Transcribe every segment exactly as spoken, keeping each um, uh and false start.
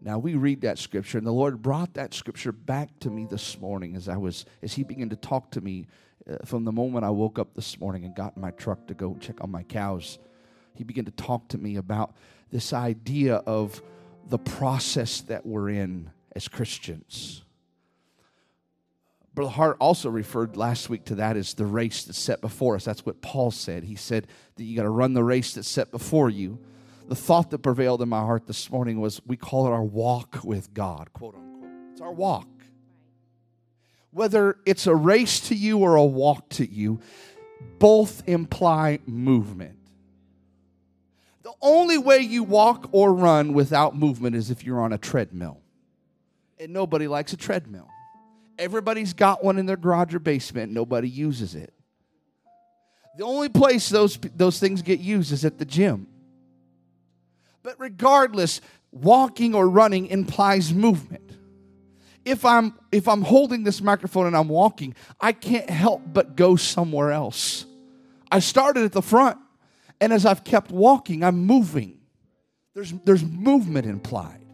Now we read that scripture, and the Lord brought that scripture back to me this morning as I was, as He began to talk to me uh, from the moment I woke up this morning and got in my truck to go check on my cows. He began to talk to me about this idea of the process that we're in as Christians. Brother Hart also referred last week to that as the race that's set before us. That's what Paul said. He said that you got to run the race that's set before you. The thought that prevailed in my heart this morning was, we call it our walk with God, quote unquote. It's our walk. Whether it's a race to you or a walk to you, both imply movement. The only way you walk or run without movement is if you're on a treadmill. And nobody likes a treadmill. Everybody's got one in their garage or basement. Nobody uses it. The only place those, those things get used is at the gym. But regardless, walking or running implies movement. If I'm if I'm holding this microphone and I'm walking, I can't help but go somewhere else. I started at the front, and as I've kept walking, I'm moving. There's there's movement implied.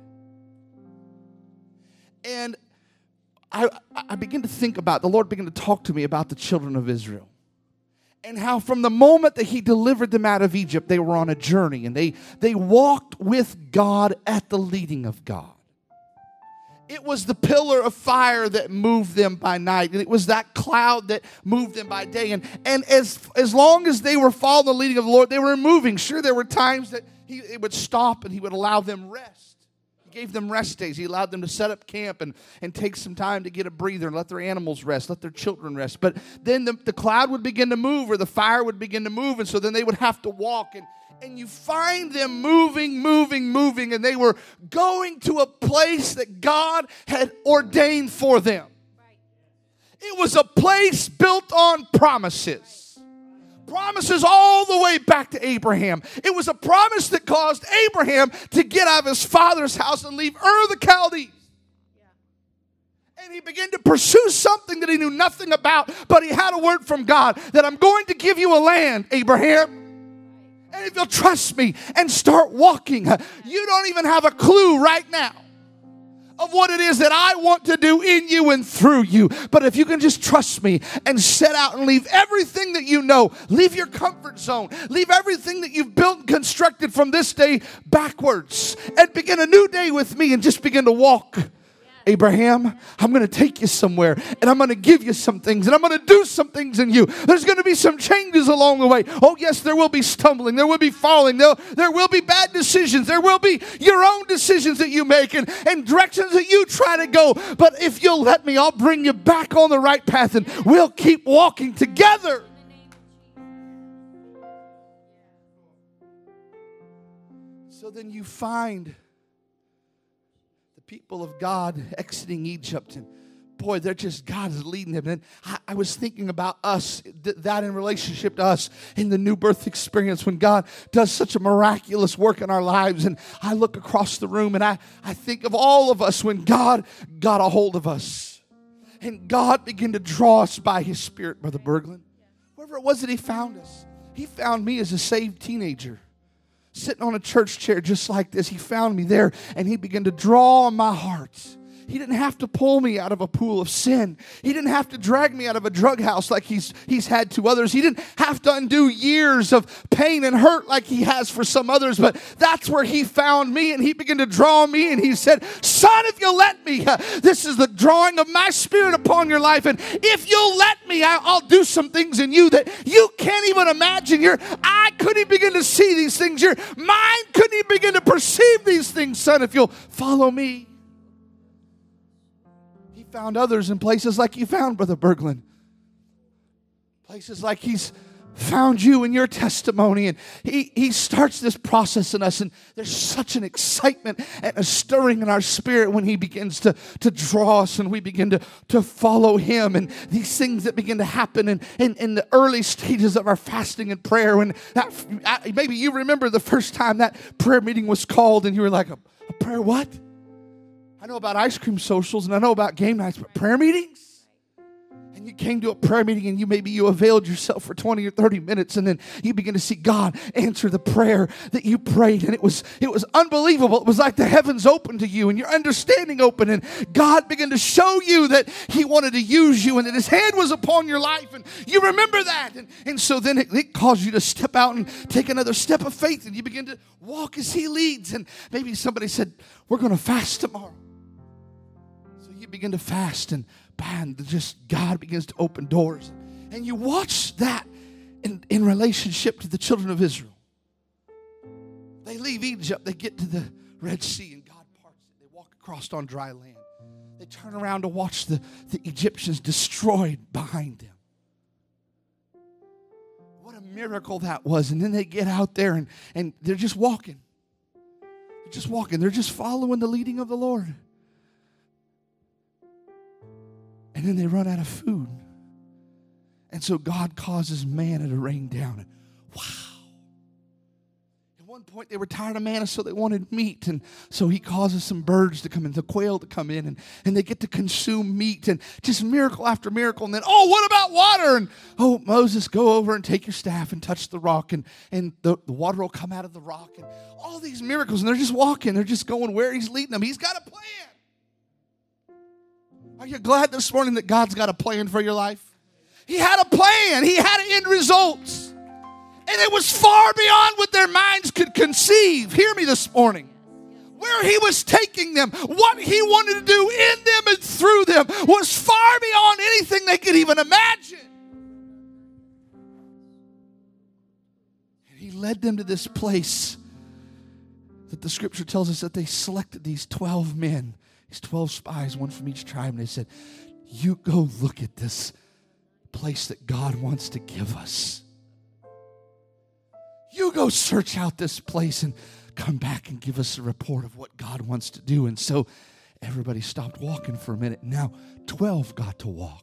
And I I begin to think about, the Lord began to talk to me about the children of Israel. And how from the moment that He delivered them out of Egypt, they were on a journey. And they, they walked with God at the leading of God. It was the pillar of fire that moved them by night. And it was that cloud that moved them by day. And, and as, as long as they were following the leading of the Lord, they were moving. Sure, there were times that he, it would stop and He would allow them rest. He gave them rest days. He allowed them to set up camp and, and take some time to get a breather and let their animals rest, let their children rest. But then the, the cloud would begin to move, or the fire would begin to move, and so then they would have to walk. And, and you find them moving, moving, moving, and they were going to a place that God had ordained for them. It was a place built on promises. Promises all the way back to Abraham. It was a promise that caused Abraham to get out of his father's house and leave Ur of the Chaldees. Yeah. And he began to pursue something that he knew nothing about, but he had a word from God that I'm going to give you a land, Abraham. And if you'll trust me and start walking, you don't even have a clue right now of what it is that I want to do in you and through you. But if you can just trust me and set out and leave everything that you know, leave your comfort zone, leave everything that you've built and constructed from this day backwards, and begin a new day with me and just begin to walk. Abraham, I'm going to take you somewhere, and I'm going to give you some things, and I'm going to do some things in you. There's going to be some changes along the way. Oh, yes, there will be stumbling. There will be falling. There, there will be bad decisions. There will be your own decisions that you make and, and directions that you try to go. But if you'll let me, I'll bring you back on the right path, and we'll keep walking together. So then you find people of God exiting Egypt, and boy, they're just, God is leading them. And I, I was thinking about us, th- that in relationship to us in the new birth experience, when God does such a miraculous work in our lives. And I look across the room and I, I think of all of us when God got a hold of us and God began to draw us by His Spirit, Brother Berglund. Wherever it was that He found us, He found me as a saved teenager, sitting on a church chair just like this. He found me there, and He began to draw on my heart. He didn't have to pull me out of a pool of sin. He didn't have to drag me out of a drug house like he's, he's had to others. He didn't have to undo years of pain and hurt like He has for some others. But that's where He found me, and He began to draw me, and He said, son, if you'll let me, uh, this is the drawing of my Spirit upon your life. And if you'll let me, I, I'll do some things in you that you can't even imagine. Your eye couldn't begin to see these things. Your mind couldn't even begin to perceive these things, son, if you'll follow me. Found others in places like you found Brother Berglund. Places like He's found you in your testimony. And he, he starts this process in us. And there's such an excitement and a stirring in our spirit when He begins to, to draw us and we begin to, to follow Him. And these things that begin to happen in, in, in the early stages of our fasting and prayer. When that, maybe you remember the first time that prayer meeting was called and you were like, a, a prayer what? I know about ice cream socials and I know about game nights, but prayer meetings? And you came to a prayer meeting and you maybe you availed yourself for twenty or thirty minutes, and then you begin to see God answer the prayer that you prayed, and it was it was unbelievable. It was like the heavens opened to you and your understanding opened, and God began to show you that He wanted to use you and that His hand was upon your life, and you remember that. And, and so then it, it caused you to step out and take another step of faith, and you begin to walk as He leads. And maybe somebody said, we're going to fast tomorrow. So you begin to fast, and bam, just God begins to open doors. And you watch that in, in relationship to the children of Israel. They leave Egypt, they get to the Red Sea, and God parts it. They walk across on dry land. They turn around to watch the, the Egyptians destroyed behind them. What a miracle that was. And then they get out there and, and they're just walking. They're just walking. They're just following the leading of the Lord. And then they run out of food. And so God causes manna to rain down. And wow. At one point they were tired of manna, so they wanted meat. And so He causes some birds to come in, the quail to come in, and, and they get to consume meat. And just miracle after miracle. And then, oh, what about water? And oh, Moses, go over and take your staff and touch the rock. And, and the, the water will come out of the rock. And all these miracles. And they're just walking. They're just going where He's leading them. He's got a plan. Are you glad this morning that God's got a plan for your life? He had a plan. He had end results. And it was far beyond what their minds could conceive. Hear me this morning. Where He was taking them, what He wanted to do in them and through them was far beyond anything they could even imagine. And He led them to this place that the scripture tells us that they selected these twelve men. These twelve spies, one from each tribe, and they said, you go look at this place that God wants to give us. You go search out this place and come back and give us a report of what God wants to do. And so everybody stopped walking for a minute. Now twelve got to walk.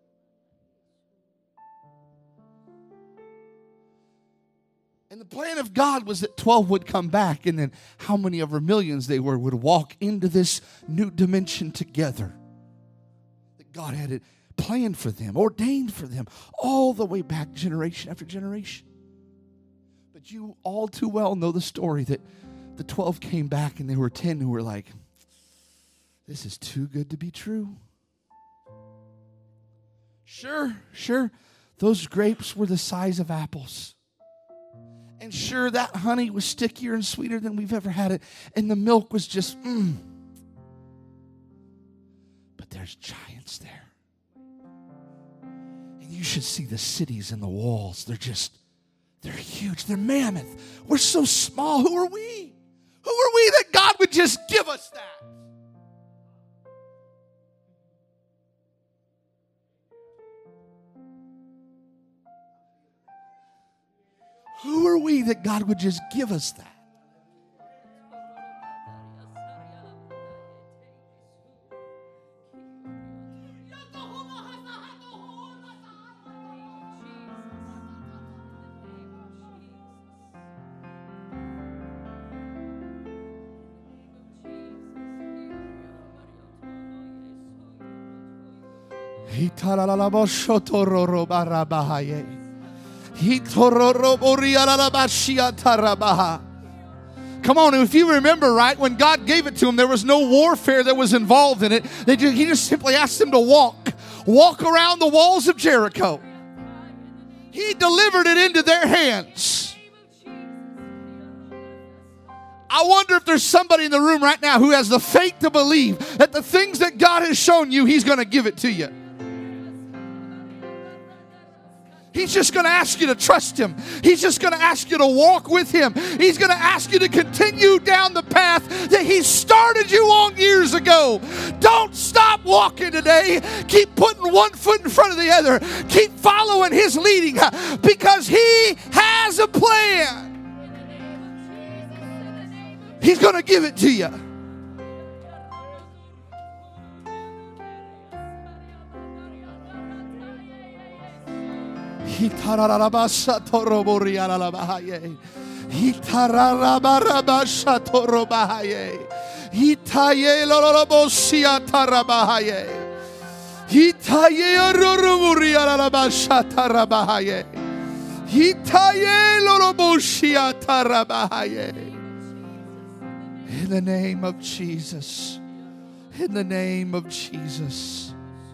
And the plan of God was that twelve would come back, and then how many over millions they were would walk into this new dimension together that God had it planned for them, ordained for them, all the way back generation after generation. But you all too well know the story that the twelve came back, and there were ten who were like, this is too good to be true. Sure, sure, those grapes were the size of apples. And sure, that honey was stickier and sweeter than we've ever had it. And the milk was just, mmm. But there's giants there. And you should see the cities and the walls. They're just, they're huge. They're mammoth. We're so small. Who are we? Who are we that God would just give us that? Who are we that God would just give us that? Come on, if you remember right, when God gave it to him, there was no warfare that was involved in it. They just, he just simply asked them to walk, walk around the walls of Jericho. He delivered it into their hands. I wonder if there's somebody in the room right now who has the faith to believe that the things that God has shown you, He's going to give it to you. He's just going to ask you to trust Him. He's just going to ask you to walk with Him. He's going to ask you to continue down the path that He started you on years ago. Don't stop walking today. Keep putting one foot in front of the other. Keep following His leading because He has a plan. He's going to give it to you. Hitaye ororomuri arabashata rabahaye. Hitaye loroboshiata rabahaye. In the name of Jesus. In the name of Jesus.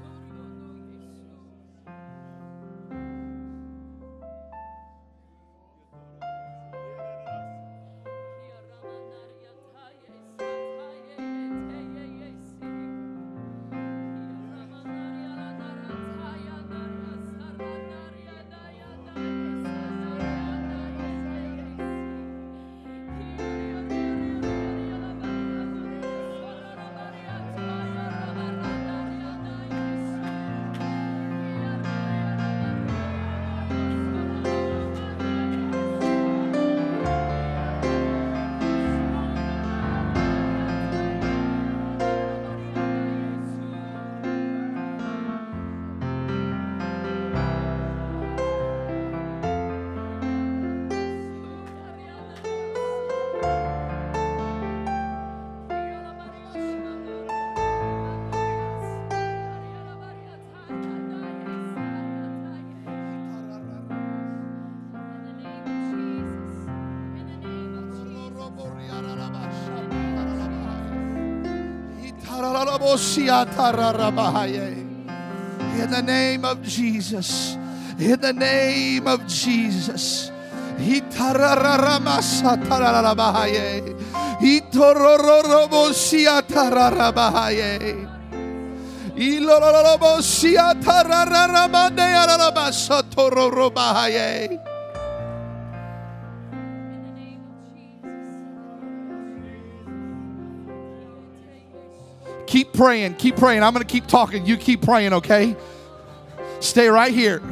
In the name of Jesus. In the name of Jesus. Keep praying, keep praying. I'm going to keep talking. You keep praying, okay? Stay right here.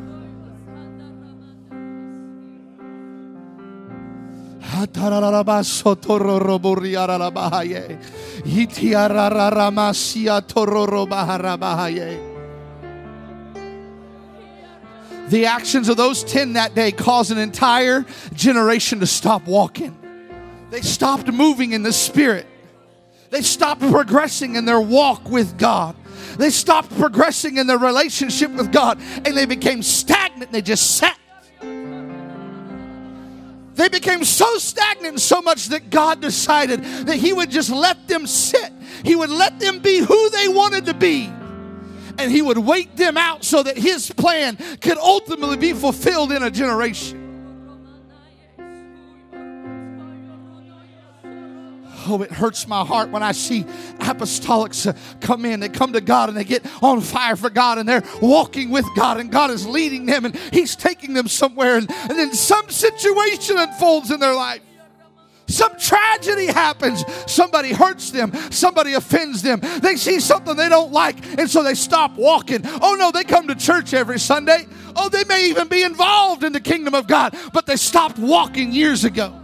The actions of those ten that day caused an entire generation to stop walking. They stopped moving in the Spirit. They stopped progressing in their walk with God. They stopped progressing in their relationship with God, and they became stagnant. They just sat. They became so stagnant so much that God decided that He would just let them sit. He would let them be who they wanted to be. And He would wait them out so that His plan could ultimately be fulfilled in a generation. Oh, it hurts my heart when I see apostolics uh, come in. They come to God and they get on fire for God, and they're walking with God, and God is leading them, and He's taking them somewhere, and, and then some situation unfolds in their life. Some tragedy happens. Somebody hurts them. Somebody offends them. They see something they don't like, and so they stop walking. Oh no, they come to church every Sunday. Oh, they may even be involved in the kingdom of God, but they stopped walking years ago.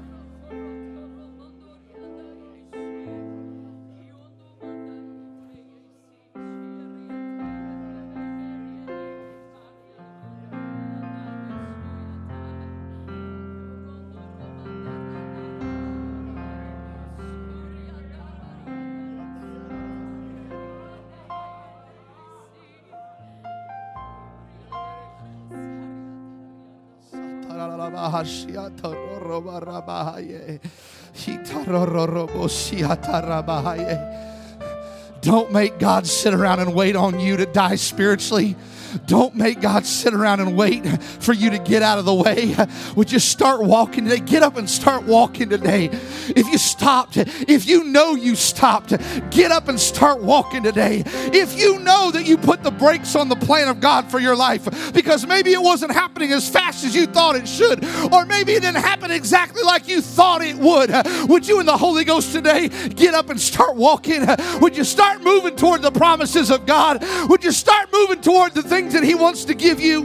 Don't make God sit around and wait on you to die spiritually. Don't make God sit around and wait for you to get out of the way. Would you start walking today? Get up and start walking today. If you stopped, if you know you stopped, get up and start walking today. If you know that you put the brakes on the plan of God for your life because maybe it wasn't happening as fast as you thought it should, or maybe it didn't happen exactly like you thought it would, would you in the Holy Ghost today get up and start walking? Would you start moving toward the promises of God? Would you start moving toward the things that He wants to give you?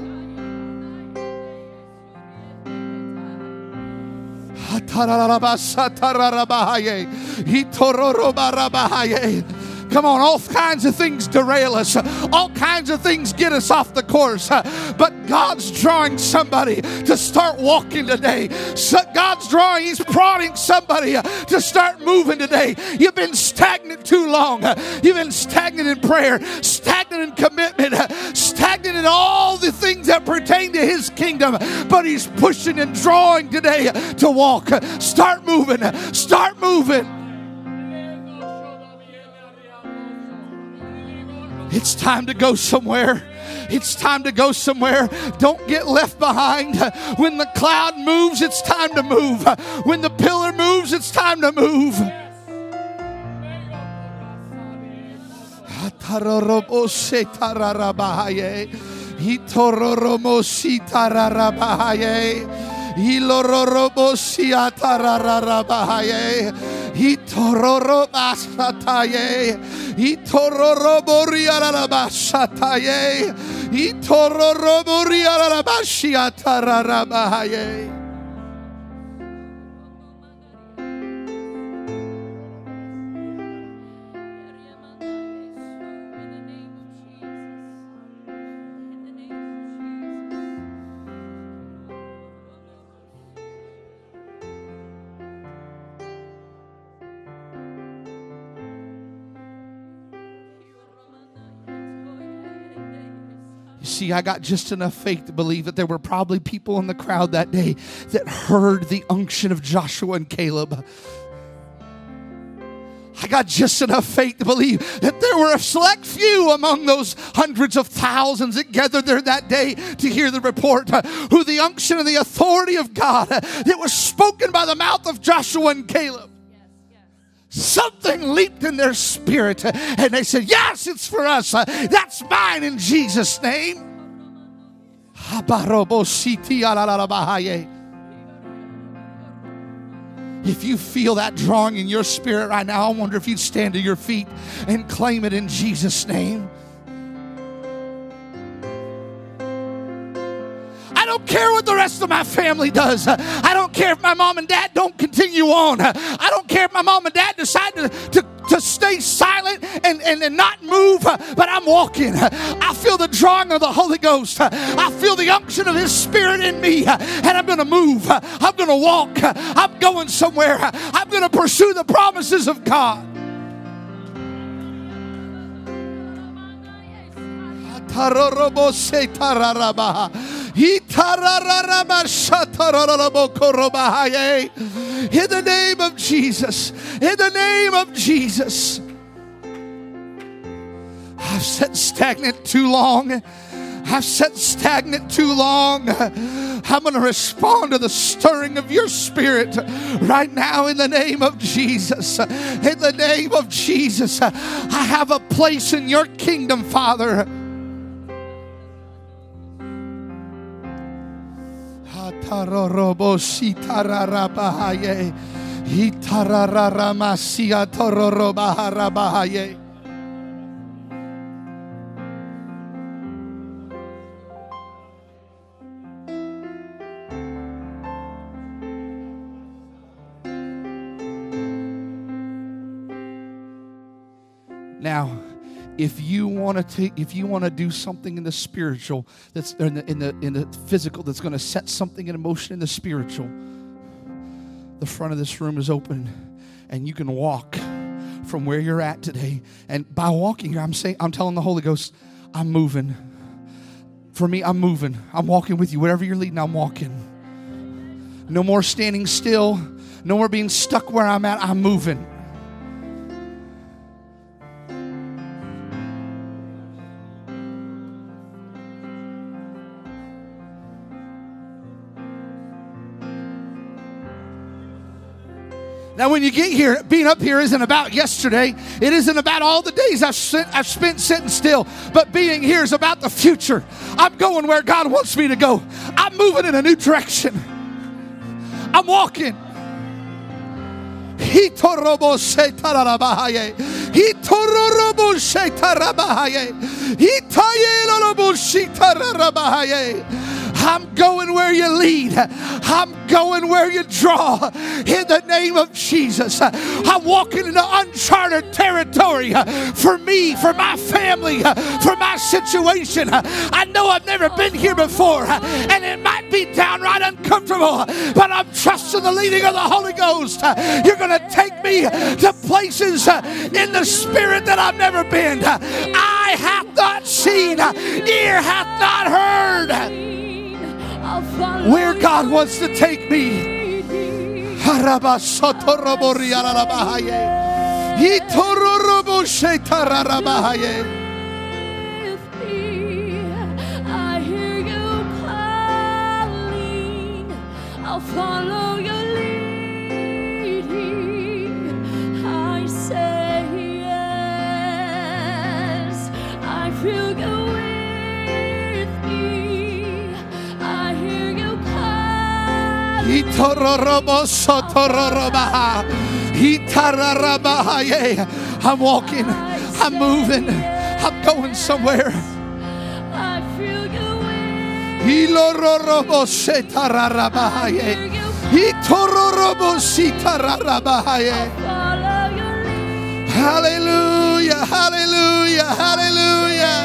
Come on, all kinds of things derail us. All kinds of things get us off the course. But God's drawing somebody to start walking today. So God's drawing, He's prodding somebody to start moving today. You've been stagnant too long. You've been stagnant in prayer, stagnant in commitment, stagnant in all the things that pertain to His kingdom. But He's pushing and drawing today to walk. Start moving. Start moving. It's time to go somewhere. It's time to go somewhere. Don't get left behind. When the cloud moves, it's time to move. When the pillar moves, it's time to move. Itororo basataye, itororo boriara basataye, itororo boriara bashiatara bahaye. See, I got just enough faith to believe that there were probably people in the crowd that day that heard the unction of Joshua and Caleb. I got just enough faith to believe that there were a select few among those hundreds of thousands that gathered there that day to hear the report, who the unction and the authority of God that was spoken by the mouth of Joshua and Caleb. Something leaped in their spirit and they said, yes, it's for us. That's mine in Jesus' name. If you feel that drawing in your spirit right now, I wonder if you'd stand to your feet and claim it in Jesus' name. I don't care what the rest of my family does. I don't care if my mom and dad don't continue on. I don't care if my mom and dad decide to, to, to stay silent and, and, and not move, but I'm walking. I feel the drawing of the Holy Ghost. I feel the unction of His Spirit in me, and I'm going to move. I'm going to walk. I'm going somewhere. I'm going to pursue the promises of God. In the name of Jesus, in the name of Jesus. I've sat stagnant too long. I've sat stagnant too long. I'm going to respond to the stirring of your spirit right now in the name of Jesus. In the name of Jesus, I have a place in your kingdom, Father. Now, if you want to take, if you want to do something in the spiritual, that's in the in the in the physical, that's going to set something in motion in the spiritual, the front of this room is open, and you can walk from where you're at today. And by walking here, I'm saying, I'm telling the Holy Ghost, I'm moving. For me, I'm moving. I'm walking with you. Wherever you're leading, I'm walking. No more standing still. No more being stuck where I'm at. I'm moving. Now, when you get here, being up here isn't about yesterday. It isn't about all the days I've spent, I've spent sitting still. But being here is about the future. I'm going where God wants me to go. I'm moving in a new direction. I'm walking. I'm going where you lead. I'm going where you draw. In the name of Jesus. I'm walking into uncharted territory for me, for my family, for my situation. I know I've never been here before, and it might be downright uncomfortable, but I'm trusting the leading of the Holy Ghost. You're going to take me to places in the Spirit that I've never been. Eye hath not seen, ear hath not heard where God wants to take me. I hear you calling. I'll follow your leading. I say yes. I feel you with me. I hear you calling. I'm walking. I'm moving. I'm going somewhere. I feel you with Hallelujah, hallelujah, hallelujah.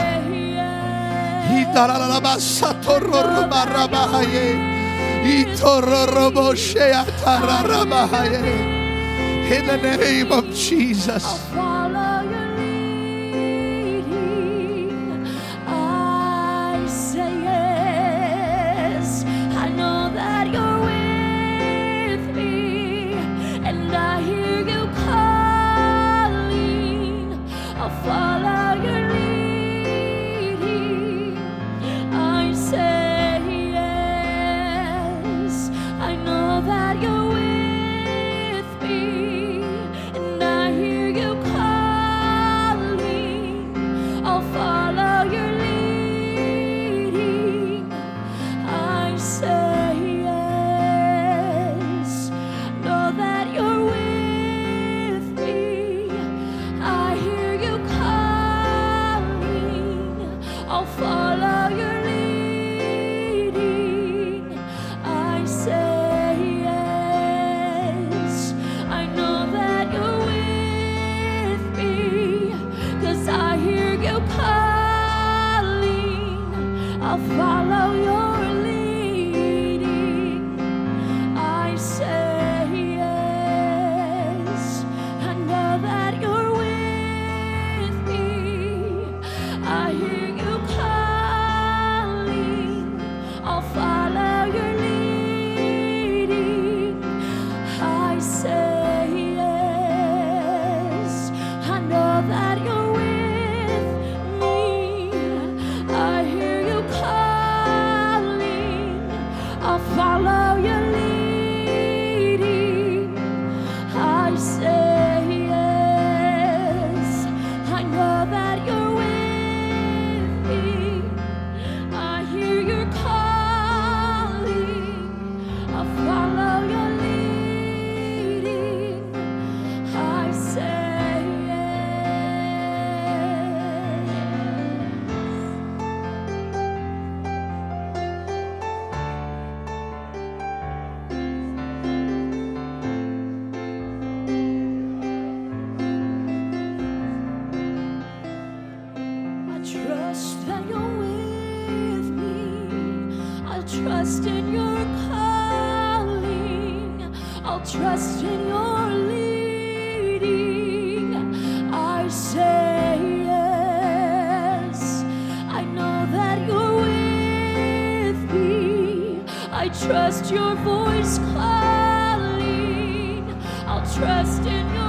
In the name of Jesus. I'll follow your leading. I say yes. I know that you're with me, and I hear you calling. I'll follow your leading. I say yes. I know that you're with me, and I hear you calling. I'll follow your leading. I say yes. Know that you're with me. I hear you calling. I'll follow your leading. I say yes. I know that you're with me, 'cause I hear you calling. I'll follow your leading. I say yes. I know that you're with me. I hear you calling. I'll follow your leading. I say yes. I know that you're with me. I hear you calling. I'll follow your leading. I say yes. I know that you're with me. I hear you calling. I'll follow your leading. I say I trust that you're with me. I'll trust in your calling. I'll trust in your leading. I say yes. I know that you're with me. I trust your voice calling. I'll trust in your